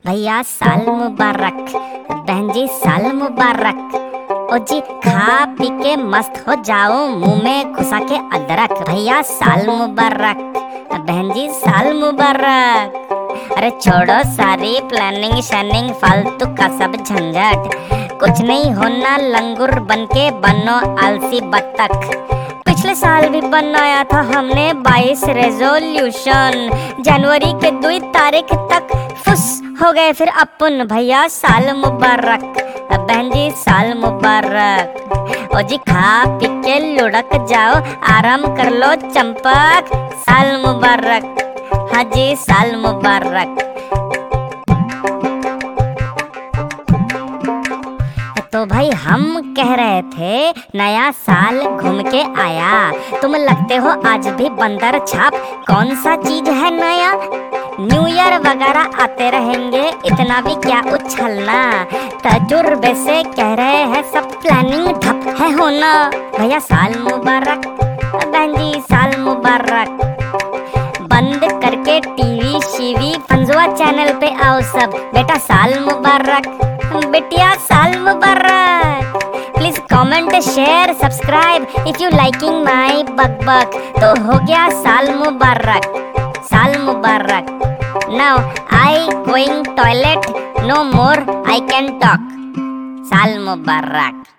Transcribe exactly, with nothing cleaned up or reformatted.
भैया साल मुबारक, बहन जी साल मुबारक। ओ जी खा पी के मस्त हो जाओ, मुंह में घुसा के अदरक। भैया साल मुबारक, बहन जी साल मुबारक। अरे छोड़ो सारी प्लानिंग शनिंग, फालतू का सब झंझट। कुछ नहीं होना लंगूर बनके, बनो आलसी बत्तख। पिछले साल भी बनाया था हमने बाईस रेजोल्यूशन, जनवरी के दो तारीख तक फुस हो गए फिर अपन। भैया साल मुबारक, बहन जी साल मुबारक। ओ जी खा पी के लुढ़क जाओ, आराम कर लो चंपक। साल मुबारक, हाँ जी साल मुबारक। तो भाई हम कह रहे थे नया साल घूम के आया, तुम लगते हो आज भी बंदर छाप। कौन सा चीज है नया? न्यू ईयर वगैरह आते रहेंगे, इतना भी क्या उछलना। तजुर्बे से कह रहे हैं सब, प्लानिंग ठप है होना। भैया साल मुबारक, बहन जी साल मुबारक। बंद करके टीवी शीवी फंजुआ चैनल पे आओ सब। बेटा साल मुबारक, बेटिया साल मुबारक। Please comment share subscribe if you liking my बक बक। तो हो गया साल मुबारक, साल मुबारक। Now I going toilet, no more I can talk. साल मुबारक।